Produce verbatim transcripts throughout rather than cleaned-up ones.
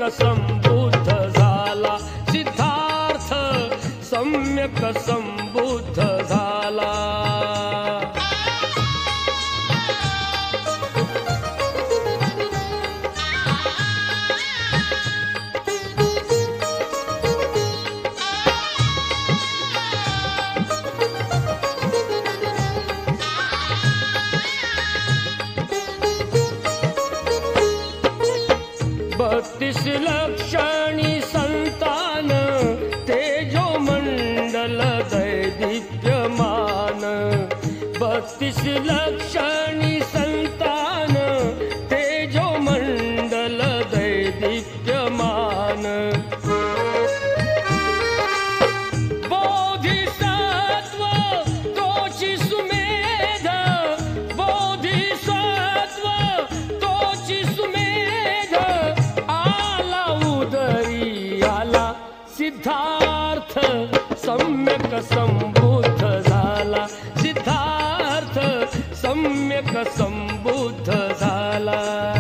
संबुद्ध झाला, सिद्धार्थ सम्यक संबुद्ध झाला. बत्तीस लक्षणी संतान तेजो मंडल दैदीप्यमान, बत्तीस लक्षणी संतान तेजो मंडल दैदीप्यमान. बोधिसत्व तोची सुमेध, बोधिसत्व तोची सुमेध, सिद्धार्थ सम्यक संबुद्ध झाला, सिद्धार्थ सम्यक संबुद्ध झाला.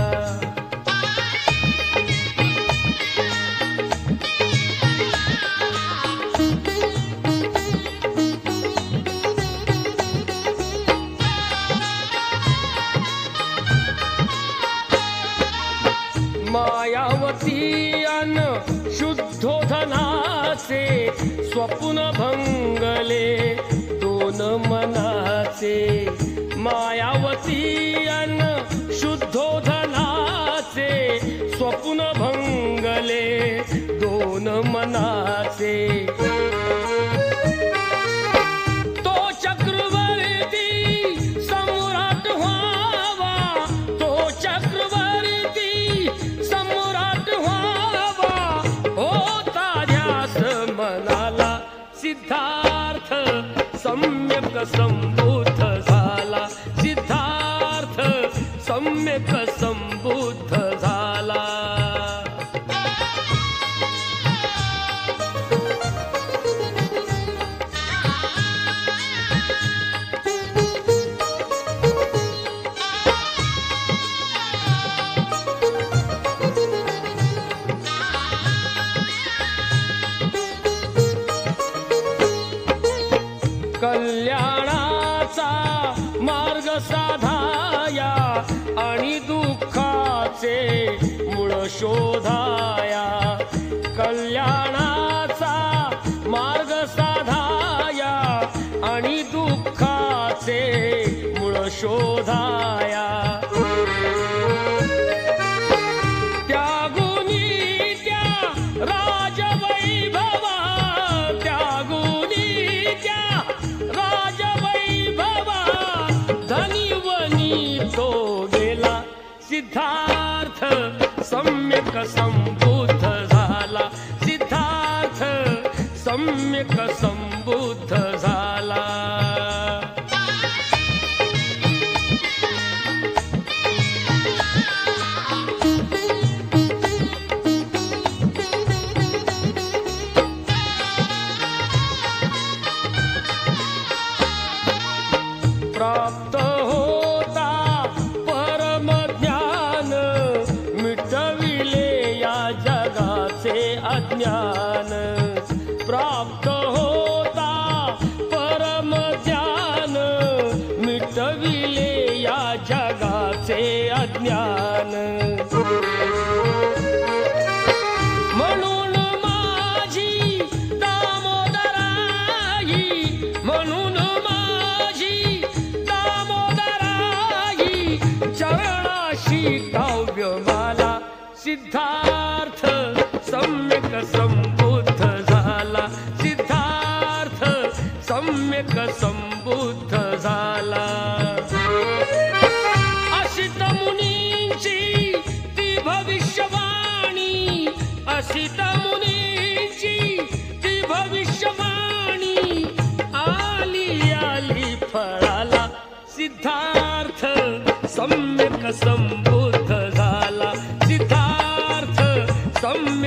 मायावती अन शुद्धोधनाचे स्वप्न भंगले दोन मनाचे, मायावती अन शुद्धोधनाचे स्वप्न भंगले दोन मनाचे. तो चक्रवर्ती सम्राट व्हावा, तो चक्रवर्ती सम्राट व्हावा, होता ध्यास मनाला, सिद्धार्थ सम्यक संबुद्ध झाला, सिद्धार्थ सम्यक संबुद्ध झाला. कल्याणाचा मार्ग साधाया आणि दुःखाचे मूळ शोधाया, कल्याणाचा मार्ग साधाया आणि दुःखाचे मूळ शोधाया. त्यागुनी त्या राजवैभवा, त्यागुनी त्या राजवैभवा, धनिवनी तो गेला, सिद्धार्थ सम्यक संबुद्ध झाला, सिद्धार्थ सम्यक संबुद्ध झाला. प्राप्त होता परम ज्ञान, मिटविले या जगाचे अज्ञान. प्राप्त होता परम ज्ञान, मिटविले या जगाचे अज्ञान. म्हणून माझी दामोदराई, म्हणून माझी दामोदराई, चरणाशी काव्यमाला, सिद्धार्थ सम्यक संबुद्ध झाला, सिद्धार्थ सम्यक संबुद्ध झाला. असित मुनींची ती भविष्यवाणी, असित मुनींची ती भविष्यवाणी, आली आली फळाला, सिद्धार्थ सम्यक संबुद्ध झाला, सिद्धार्थ सम्यक